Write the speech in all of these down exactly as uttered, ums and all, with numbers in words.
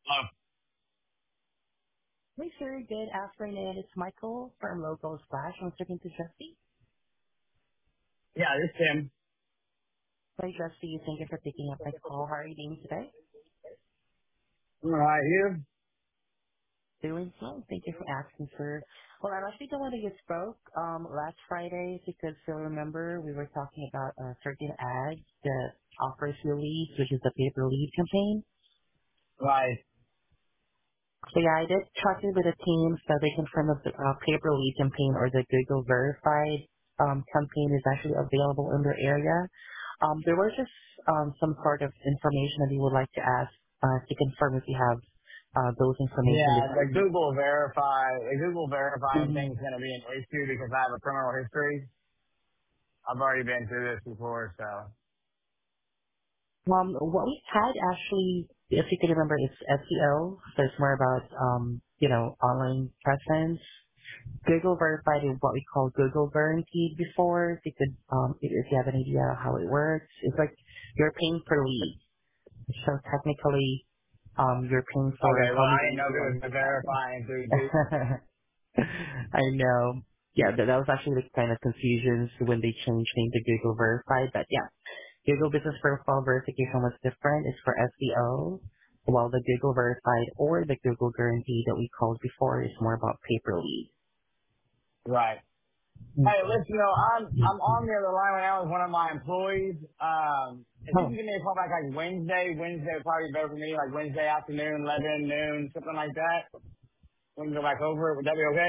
Oh, Hey, sir. Good afternoon. It's Michael from Local Splash. I'm speaking to Jesse. yeah, this is Tim. Hi, Jesse. Thank you for picking up my call. How are you doing today? All right, you? Doing well. Thank you for asking, sir. Well, I'm actually the one that you spoke um, last Friday. If you could still remember, we were talking about a certain ad that offers you leads, which is the paper lead campaign. Right. So yeah, I did check in with the team so they confirmed that the uh, paper lead campaign or the Google verified um, campaign is actually available in their area. Um, there was just um, some sort of information that we would like to ask uh, to confirm if you have uh, those information. Yeah, the This- Google verify, the Google verifying Mhm. thing is going to be an issue because I have a criminal history. I've already been through this before, so. Um, what we had actually, if you can remember, it's S E O, so it's more about um, you know online presence. Google verified is what we call Google guaranteed before. If you could, um, if if you have an idea how it works, it's like you're paying per lead. So technically, um, you're paying for Okay, how well, I didn't many know leads if you it want was to the get. verifying through Google. I know. Yeah, that, that was actually the kind of confusions when they changed name to Google verified. But yeah, Google Business Profile verification was different. It's for S E O, while the Google verified or the Google guarantee that we called before is more about pay per lead. Right. Hey, listen, you know, I'm, I'm on the other line right now with one of my employees. Um, if you Oh, can give me a call back like Wednesday, Wednesday would probably be better for me, like Wednesday afternoon, eleven, noon, something like that. We can go back over it. Would that be okay?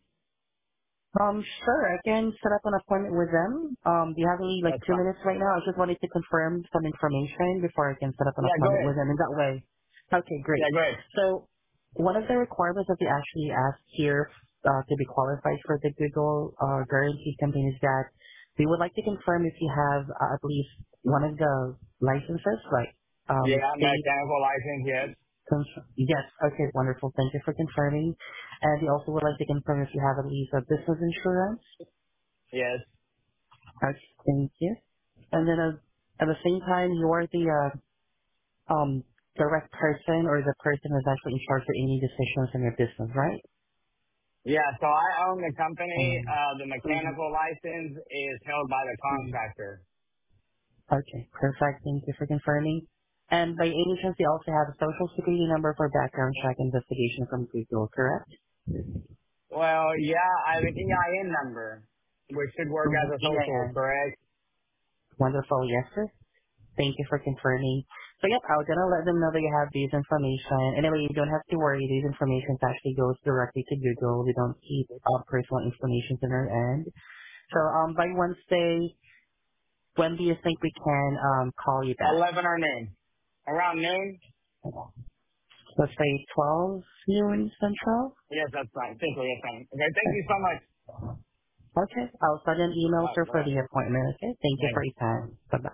Um, sure. I can set up an appointment with them. Um, do you have any like That's two fine. minutes right now? I just wanted to confirm some information before I can set up an Yeah, go appointment with ahead. them. In that way. Okay, Yeah, great. go ahead. So one of the requirements that we actually asked here uh, to be qualified for the Google uh, guarantee campaign is that we would like to confirm if you have uh, at least one of the licenses, like um, Yeah, state. mechanical license, yes. Cons- yes. Okay. Wonderful. Thank you for confirming. And we also would like to confirm if you have at least a business insurance. Yes. Okay, thank you. And then uh, at the same time, you are the uh, um direct person or the person who's actually in charge of any decisions in your business, right? Yeah, so I own the company. Um, Uh, the mhm, mechanical license is held by the mhm. contractor. Okay, perfect. Thank you for confirming. And by any chance, you also have a social security number for background check investigation from Google, correct? Well, yeah, I have an E I N number, which should work Mm-hmm. as a E I social, N. correct? Wonderful. Yes, sir. Thank you for confirming. So yep, I was gonna let them know that you have these information. Anyway, you don't have to worry. These information actually goes directly to Google. We don't keep uh, personal information on our end. So um, by Wednesday, when do you think we can um call you back? eleven or noon. Around noon? Let's say twelve noon Central. Yes, that's fine. Simply, yes, fine. Okay, thank you so much. Okay, I'll send an email All sir right, for bye. the appointment. Okay, thank you Thanks. for your time. Bye bye.